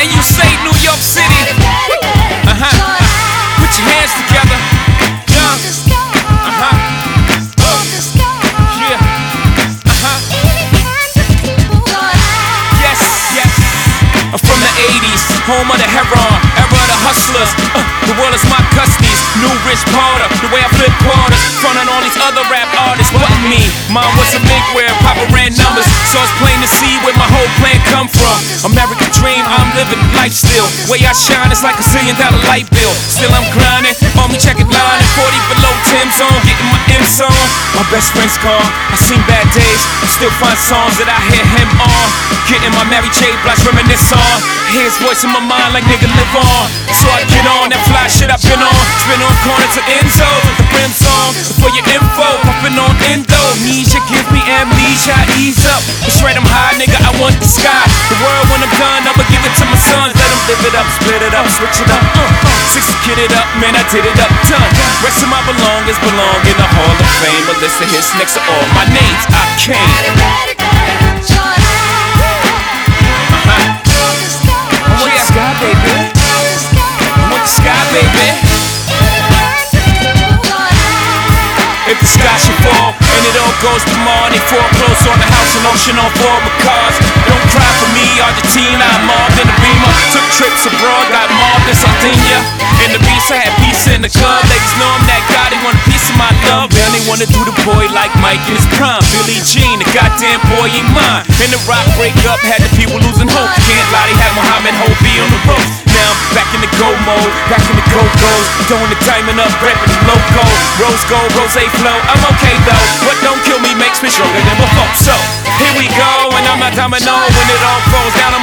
And you say New York City. Put your hands together. Young. Yeah. Yes, yes. I'm from the 80s, home of the heron, era of the hustlers. The world is my custodies. New Rich Porter, the way I flip quarters, frontin' all these other rap artists. What me? Mom was a big where Papa ran numbers, so it's plain to see where my whole plan come from. American dream, I'm living life still. Way I shine is like $1 zillion light bill. Still I'm grinding, on me checking line and 40 below Tim's on, getting my M's on. My best friend's gone, I seen bad days, I still find songs that I hear him on. Getting my Mary J. Blige reminisce on. Hear his voice in my mind like nigga live on. So I get on that fly shit I've been on. Spin on corner to Enzo, the brim's on. For your info, puffin' on endo. Amnesia gives me amnesia, ease up. It's right, I'm high, nigga, I want the sky. The world when I'm done, I'ma give it to my sons. Let them live it up, split it up, switch it up. 60 kid it up, man, I did it up, done. Rest of my belongings belong in the Hall of Fame. A list of hits next to all my names, I came. Sky, baby. I want the sky, baby. If the sky should fall and it all goes to money, foreclose on the house and auction on former cars. Don't cry for me, Argentina. I mobbed in the Beamer. Took trips abroad, got mobbed in Sardinia. In the beast, I had peace in the club. Ladies know I'm that guy, they want a piece of my love. Man, they wanna do the boy like Mike in his prime. Billie Jean, the goddamn boy ain't mine. In the rock breakup, had the people losing hope. Can't lie, they had Muhammad Hobi on the ropes. Now I'm back in the go mode, back in the go-go's. Throwing the diamond up, reppin' the logo. Rose gold, rose flow, I'm okay though. What don't kill me makes me stronger than before. So, here we go, and I'm a domino when it all falls down.